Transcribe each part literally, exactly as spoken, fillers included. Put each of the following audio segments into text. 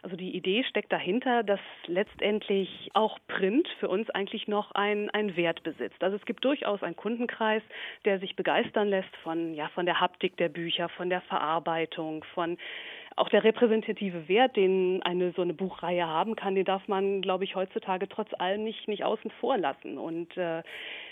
Also die Idee steckt dahinter, dass letztendlich auch Print für uns eigentlich noch einen, einen Wert besitzt. Also es gibt durchaus einen Kundenkreis, der sich begeistern lässt von, ja, von der Haptik der Bücher, von der Verarbeitung, von auch der repräsentative Wert, den eine so eine Buchreihe haben kann, den darf man, glaube ich, heutzutage trotz allem nicht, nicht außen vor lassen. Und äh,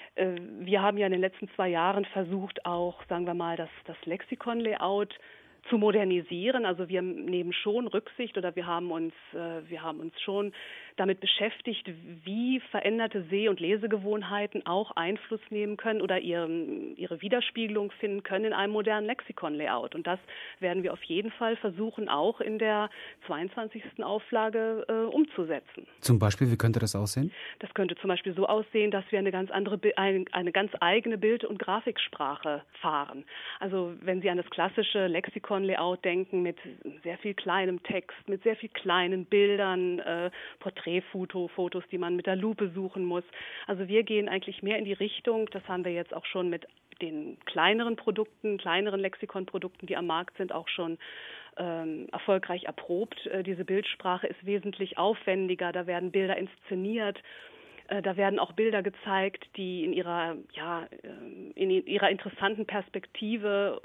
wir haben ja in den letzten zwei Jahren versucht, auch, sagen wir mal, das, das Lexikon-Layout zu modernisieren. Also wir nehmen schon Rücksicht oder wir haben uns, äh, wir haben uns schon damit beschäftigt, wie veränderte Seh- und Lesegewohnheiten auch Einfluss nehmen können oder ihren, ihre Widerspiegelung finden können in einem modernen Lexikon-Layout. Und das werden wir auf jeden Fall versuchen, auch in der zweiundzwanzigsten Auflage äh, umzusetzen. Zum Beispiel, wie könnte das aussehen? Das könnte zum Beispiel so aussehen, dass wir eine ganz andere, eine, eine ganz eigene Bild- und Grafiksprache fahren. Also wenn Sie an das klassische Lexikon-Layout denken, mit sehr viel kleinem Text, mit sehr viel kleinen Bildern, äh, Porträtfotos, die man mit der Lupe suchen muss. Also wir gehen eigentlich mehr in die Richtung, das haben wir jetzt auch schon mit den kleineren Produkten, kleineren Lexikonprodukten, die am Markt sind, auch schon ähm, erfolgreich erprobt. Äh, diese Bildsprache ist wesentlich aufwendiger, da werden Bilder inszeniert. Da werden auch Bilder gezeigt, die in ihrer, ja, in ihrer interessanten Perspektive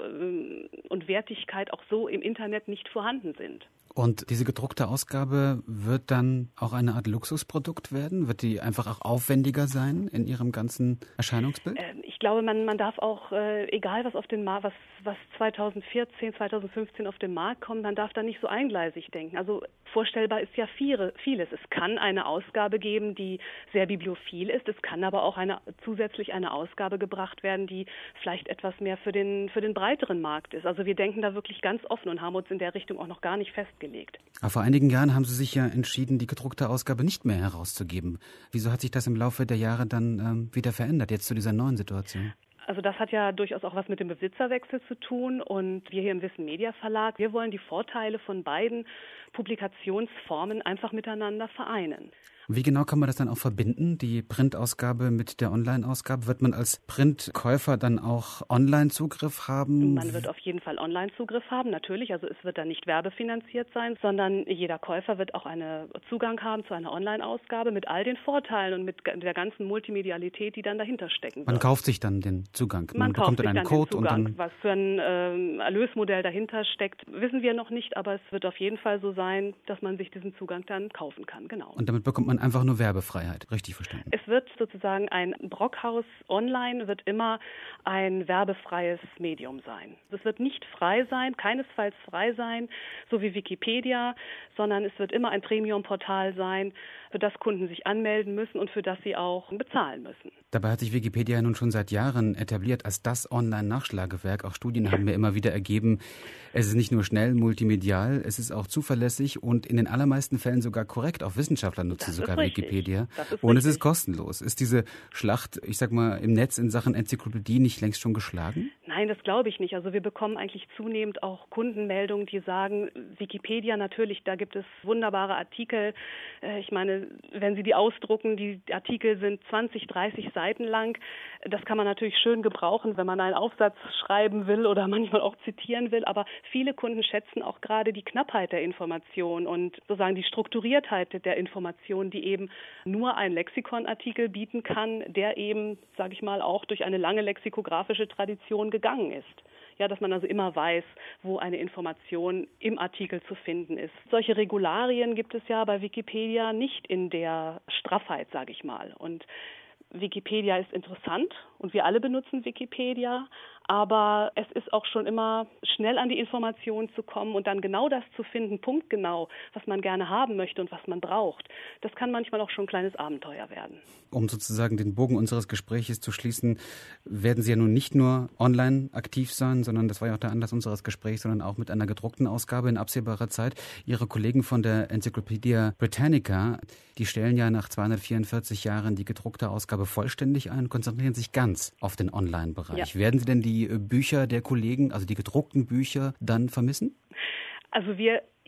und Wertigkeit auch so im Internet nicht vorhanden sind. Und diese gedruckte Ausgabe wird dann auch eine Art Luxusprodukt werden? Wird die einfach auch aufwendiger sein in ihrem ganzen Erscheinungsbild? Ich glaube, man, man darf auch, egal was auf den Markt, was, was zweitausendvierzehn, zweitausendfünfzehn auf den Markt kommt, man darf da nicht so eingleisig denken. Also vorstellbar ist ja viele, vieles. Es kann eine Ausgabe geben, die sehr bibliophil ist. Es kann aber auch eine, zusätzlich eine Ausgabe gebracht werden, die vielleicht etwas mehr für den, für den breiteren Markt ist. Also wir denken da wirklich ganz offen und haben uns in der Richtung auch noch gar nicht festgelegt. Aber vor einigen Jahren haben Sie sich ja entschieden, die gedruckte Ausgabe nicht mehr herauszugeben. Wieso hat sich das im Laufe der Jahre dann ähm, wieder verändert, jetzt zu dieser neuen Situation? Also das hat ja durchaus auch was mit dem Besitzerwechsel zu tun und wir hier im Wissen Media Verlag, wir wollen die Vorteile von beiden Publikationsformen einfach miteinander vereinen. Wie genau kann man das dann auch verbinden, die Printausgabe mit der Online-Ausgabe? Wird man als Printkäufer dann auch Online-Zugriff haben? Man wird auf jeden Fall Online-Zugriff haben, natürlich. Also es wird dann nicht werbefinanziert sein, sondern jeder Käufer wird auch einen Zugang haben zu einer Online-Ausgabe mit all den Vorteilen und mit der ganzen Multimedialität, die dann dahinter stecken wird. Man kauft sich dann den Zugang. Man, man bekommt dann einen Code den Zugang. Und dann was für ein äh, Erlösmodell dahinter steckt, wissen wir noch nicht, aber es wird auf jeden Fall so sein, dass man sich diesen Zugang dann kaufen kann, genau. Und damit bekommt man einfach nur Werbefreiheit, richtig verstanden? Es wird sozusagen ein Brockhaus online wird immer ein werbefreies Medium sein. Es wird nicht frei sein, keinesfalls frei sein, so wie Wikipedia, sondern es wird immer ein Premium-Portal sein, für das Kunden sich anmelden müssen und für das sie auch bezahlen müssen. Dabei hat sich Wikipedia nun schon seit Jahren etabliert als das Online-Nachschlagewerk. Auch Studien haben mir immer wieder ergeben, es ist nicht nur schnell multimedial, es ist auch zuverlässig und in den allermeisten Fällen sogar korrekt. Auch Wissenschaftler nutzen sogar Wikipedia. Und es ist kostenlos. Ist diese Schlacht, ich sag mal, im Netz in Sachen Enzyklopädie nicht längst schon geschlagen? Nein, das glaube ich nicht. Also wir bekommen eigentlich zunehmend auch Kundenmeldungen, die sagen, Wikipedia natürlich, da gibt es wunderbare Artikel. Ich meine, wenn Sie die ausdrucken, die Artikel sind zwanzig, dreißig Seiten lang. Das kann man natürlich schön gebrauchen, wenn man einen Aufsatz schreiben will oder manchmal auch zitieren will. Aber viele Kunden schätzen auch gerade die Knappheit der Information und sozusagen die Strukturiertheit der Information, die eben nur ein Lexikonartikel bieten kann, der eben, sage ich mal, auch durch eine lange lexikografische Tradition gegangen ist. Ja, dass man also immer weiß, wo eine Information im Artikel zu finden ist. Solche Regularien gibt es ja bei Wikipedia nicht in der Straffheit, sage ich mal. Und Wikipedia ist interessant und wir alle benutzen Wikipedia, aber es ist auch schon immer schnell an die Informationen zu kommen und dann genau das zu finden, punktgenau, was man gerne haben möchte und was man braucht. Das kann manchmal auch schon ein kleines Abenteuer werden. Um sozusagen den Bogen unseres Gespräches zu schließen, werden Sie ja nun nicht nur online aktiv sein, sondern das war ja auch der Anlass unseres Gesprächs, sondern auch mit einer gedruckten Ausgabe in absehbarer Zeit. Ihre Kollegen von der Encyclopedia Britannica, die stellen ja nach zweihundertvierundvierzig Jahren die gedruckte Ausgabe vollständig ein und konzentrieren sich ganz auf den Online-Bereich. Ja. Werden Sie denn die Bücher der Kollegen, also die gedruckten Bücher, dann vermissen? Also wir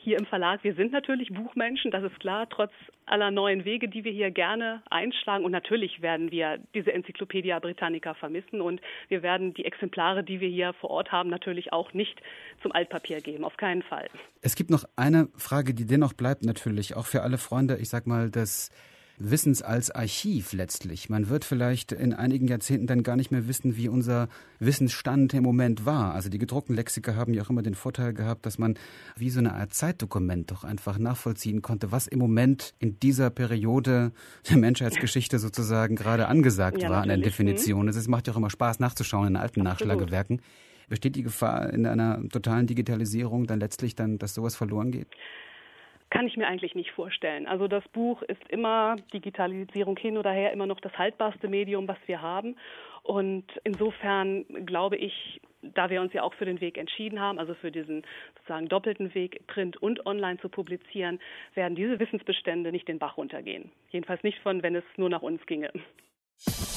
hier im Verlag, wir sind natürlich Buchmenschen, das ist klar, trotz aller neuen Wege, die wir hier gerne einschlagen. Und natürlich werden wir diese Enzyklopädie Britannica vermissen und wir werden die Exemplare, die wir hier vor Ort haben, natürlich auch nicht zum Altpapier geben, auf keinen Fall. Es gibt noch eine Frage, die dennoch bleibt natürlich, auch für alle Freunde, ich sag mal, des Wissens als Archiv letztlich. Man wird vielleicht in einigen Jahrzehnten dann gar nicht mehr wissen, wie unser Wissensstand im Moment war. Also die gedruckten Lexika haben ja auch immer den Vorteil gehabt, dass man wie so eine Art Zeitdokument doch einfach nachvollziehen konnte, was im Moment in dieser Periode der Menschheitsgeschichte sozusagen gerade angesagt ja, war an der Definition. Es macht ja auch immer Spaß nachzuschauen in alten Absolut. Nachschlagewerken. Besteht die Gefahr in einer totalen Digitalisierung dann letztlich dann, dass sowas verloren geht? Kann ich mir eigentlich nicht vorstellen. Also das Buch ist immer, Digitalisierung hin oder her, immer noch das haltbarste Medium, was wir haben. Und insofern glaube ich, da wir uns ja auch für den Weg entschieden haben, also für diesen sozusagen doppelten Weg, Print und Online zu publizieren, werden diese Wissensbestände nicht den Bach runtergehen. Jedenfalls nicht von, wenn es nur nach uns ginge.